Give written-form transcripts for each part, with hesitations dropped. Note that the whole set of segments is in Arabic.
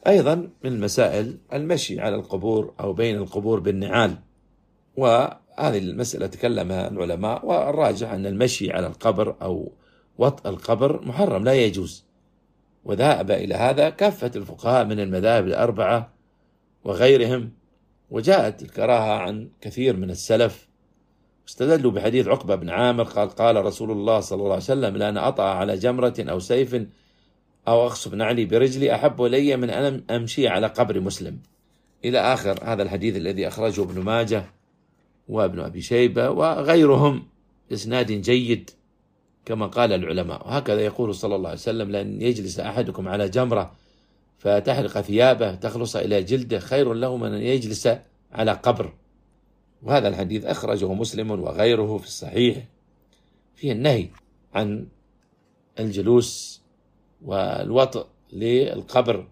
أيضا من المسائل المشي على القبور أو بين القبور بالنعال، وهذه المسألة تكلمها العلماء، والراجح أن المشي على القبر أو وطء القبر محرم لا يجوز، وذهب إلى هذا كافة الفقهاء من المذاهب الأربعة وغيرهم، وجاءت الكراهة عن كثير من السلف، استدلوا بحديث عقبة بن عامر قال رسول الله صلى الله عليه وسلم: لأن أطأ على جمرة أو سيف أو أخصب نعلي برجلي أحب إلي من أن أمشي على قبر مسلم، إلى آخر هذا الحديث الذي أخرجه ابن ماجه وابن أبي شيبة وغيرهم بإسناد جيد كما قال العلماء. وهكذا يقول صلى الله عليه وسلم: لأن يجلس أحدكم على جمرة فتحرق ثيابه تخلص إلى جلده خير له من أن يجلس على قبر. وهذا الحديث أخرجه مسلم وغيره في الصحيح، فيه النهي عن الجلوس والوطء للقبر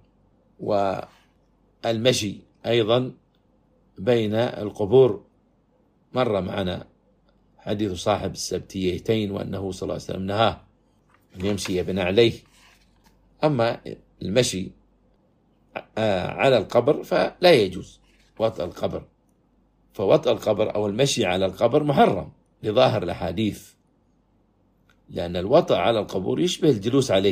والمشي أيضا بين القبور. مر معنا حديث صاحب السبتيتين وأنه صلى الله عليه وسلم نهاه أن يمشي بنعليه. أما المشي على القبر فلا يجوز وطء القبر، فوطء القبر أو المشي على القبر محرم لظاهر الأحاديث، لأن الوطء على القبور يشبه الجلوس عليه،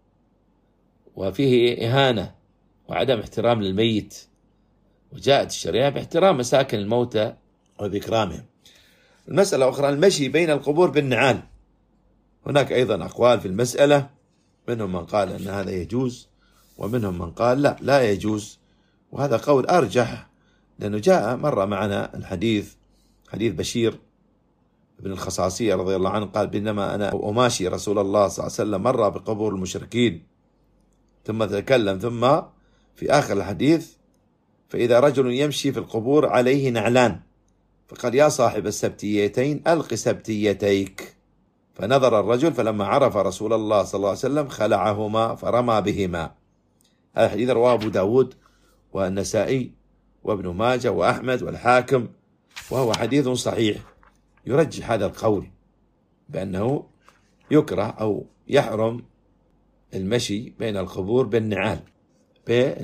وفيه إهانة وعدم احترام للميت، وجاءت الشريعة باحترام مساكن الموتى وبإكرامهم. المسألة أخرى المشي بين القبور بالنعال، هناك أيضا أقوال في المسألة، منهم من قال أن هذا يجوز ومنهم من قال لا يجوز، وهذا قول أرجح، لأنه جاء مر معنا الحديث حديث بشير بن الخصاصية رضي الله عنه قال: بينما أنا أماشي رسول الله صلى الله عليه وسلم مر بقبور المشركين ثم تكلم، ثم في آخر الحديث: فإذا رجل يمشي في القبور عليه نعلان فقال: يا صاحب السبتيتين ألق سبتيتيك. فنظر الرجل فلما عرف رسول الله صلى الله عليه وسلم خلعهما فرمى بهما. هذا الحديث رواه أبو داود والنسائي وابن ماجه وأحمد والحاكم، وهو حديث صحيح يرجح هذا القول بأنه يكره أو يحرم المشي بين القبور بالنعال.